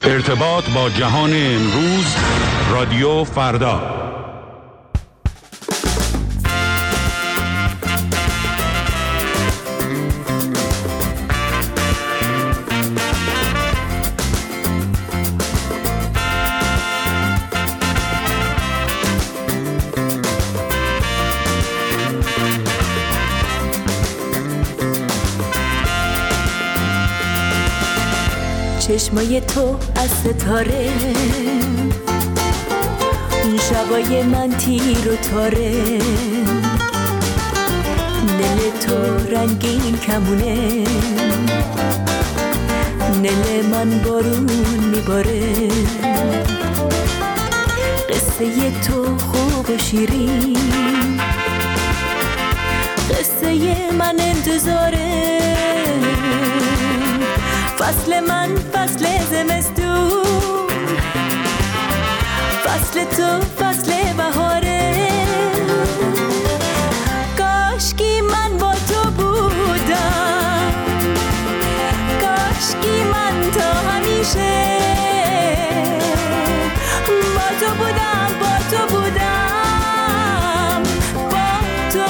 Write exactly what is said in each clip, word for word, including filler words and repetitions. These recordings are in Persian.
ارتباط با جهان امروز، رادیو فردا. چشمای تو از ستاره، اون شبای من تیر و تاره، دل تو رنگین کمونه، دل من بارون میباره. قصه تو خوب و شیرین، قصه من انتظاره. فصل من فصل زمستون، فصل تو فصل بهاره. کاشکی من با تو بودم، کاشکی من تا همیشه با تو بودم، با تو بودم، با تو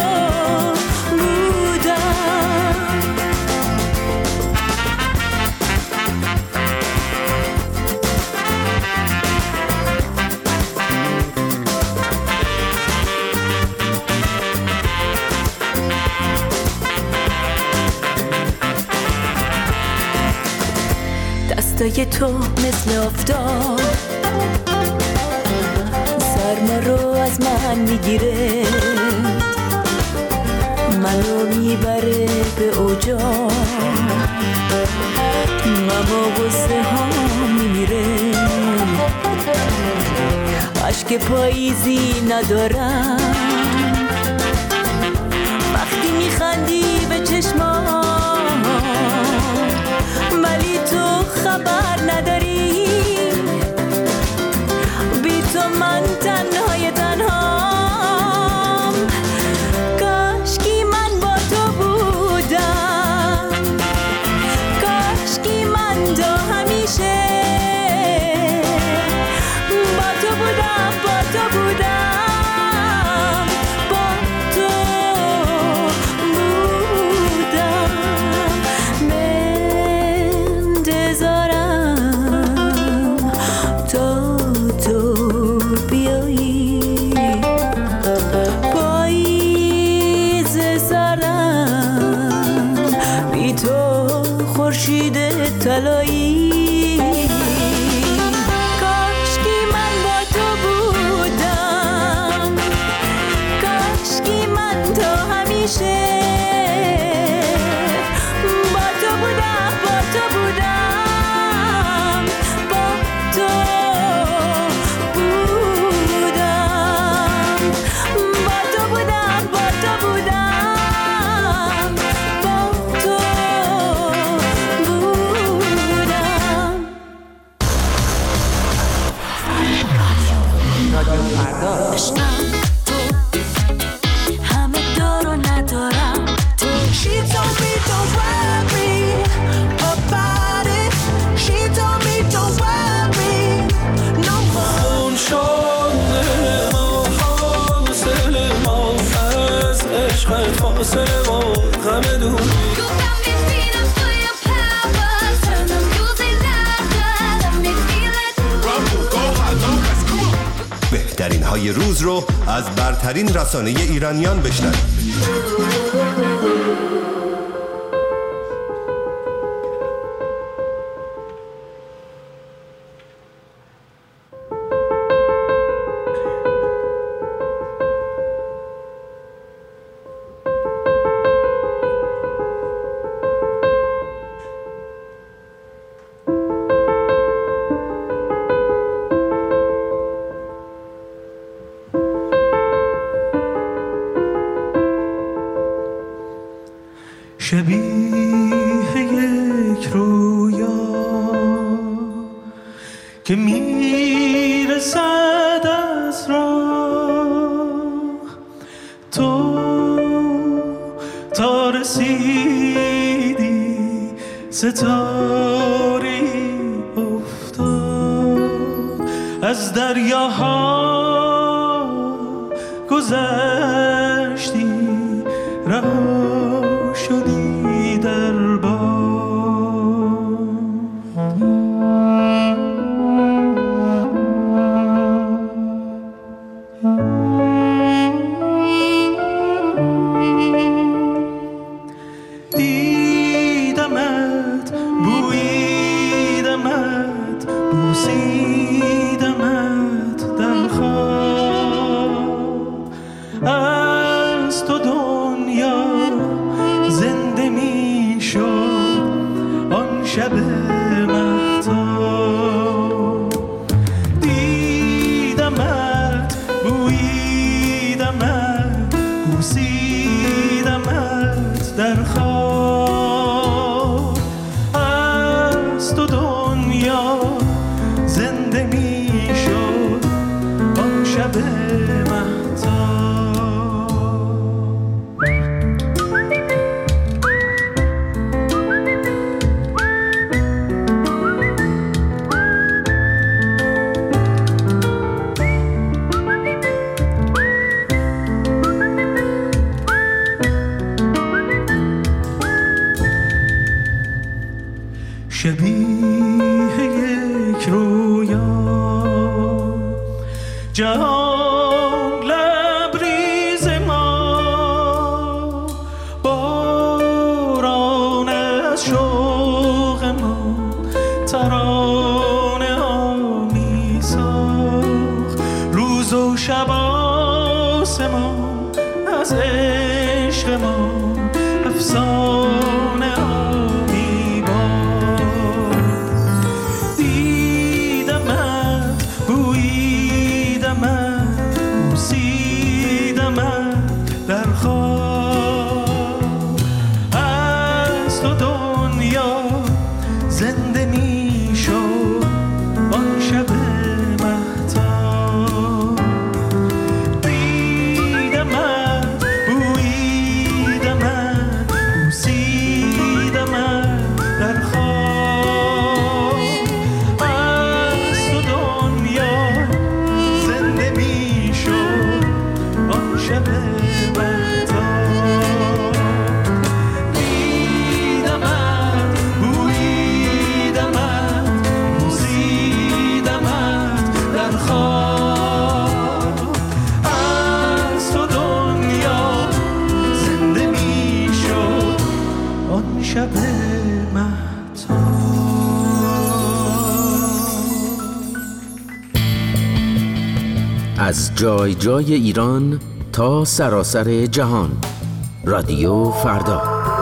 دستای تو مثل آفتاب سرما رو از من میگیره، منو میبره به اوجا، غم و غصه ها میمیره. عشق پاییزی ندارم وقتی میخندی به چشمام، ولی تو خبر نداری بی تو من تنهای تنهام. کاشکی من با تو بودم، کاشکی من تا همیشه با تو بودم، با تو بودم، با تو بودم. خورشید طلایی، کاشکی من با تو بودم، کاشکی من تا همیشه با تو بودم، با تو بودم، با تو بودم، با تو بودم، با تو بودم. بهترین های روز رو از برترین رسانه ایرانیان بشنوید. شبیه یک رویا که میرسد از راه، تو تا رسیدی ستاره افت از دریاها گذشتی، رها شدی در باد. دیدمت، بویدمت، بوسیدمت در خواب. از تو دنیا زنده می شد آن شب مهتاب. دیدمت، بویدمت، بوسیدمت در خواب. از تو دنیا زنده می شد آن شب مهتاب. شبیه یک رویا، جهان لبریز ما، باران از شوق ما ترانه ها می ساخت. روز و شب آسمان از عشق ما افسانه ها می بارد. دیدمت، بویدمت، بوسیدمت در خواب. از تو دنیا زنده می شد آن شب مهتاب. دیدمت، بویدمت، بوسیدمت در خواب. از تو دنیا زنده می شد آن شب مهتاب. دیدمت، بویدمت، بوسیدمت در خواب. از تو دنیا زنده می شد آن شب مهتاب. از جای جای ایران تا سراسر جهان، رادیو فردا.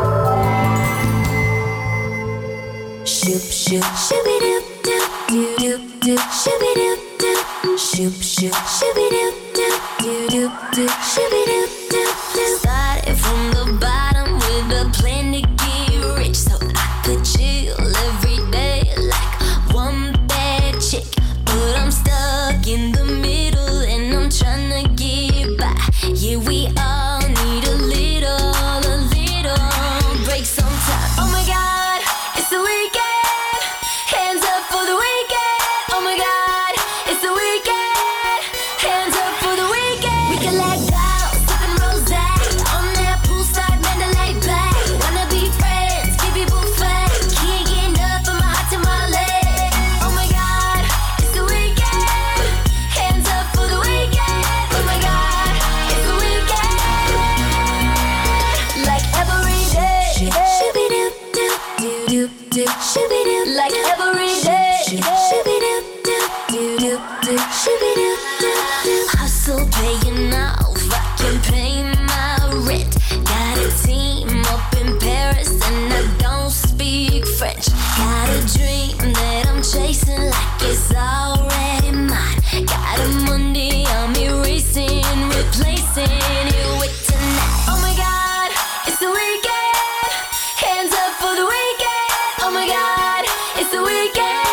Shoop shoop shooby doop doop doo doop doop shooby doop doop. Shoop shoop shooby doop doop doo doop doop shooby doop doop doop. Started from the bottom with a plan to get rich, so I could chill every day like one bad chick. But I'm stuck in the middle and I'm trying to get by. Yeah, we all need a little, a little break sometimes. Oh my God, it's the weekend. Hands up for the weekend. Oh my God, it's the weekend. Hands up for the weekend. We can let go, sipping rosé on that poolside Mandalay Bay. Wanna be friends, keep people fake. Can't get enough of my hot tamale. Oh my God, it's the weekend. Hands up for the weekend. Oh my God, it's the weekend. Like every day. Shooby doop doop doo doop doop. Shooby doop. Like every day. Shooby doop doop doo doop doop. Shooby doop doop doop. Hustle paying off, I can pay my rent. Got a team up in Paris and I don't speak French. Got a dream that I'm chasing like it's already mine. Got a Monday I'm erasing, replacing it with tonight. Oh my God, it's the weekend. Hands up for the weekend. Oh my God, it's the weekend.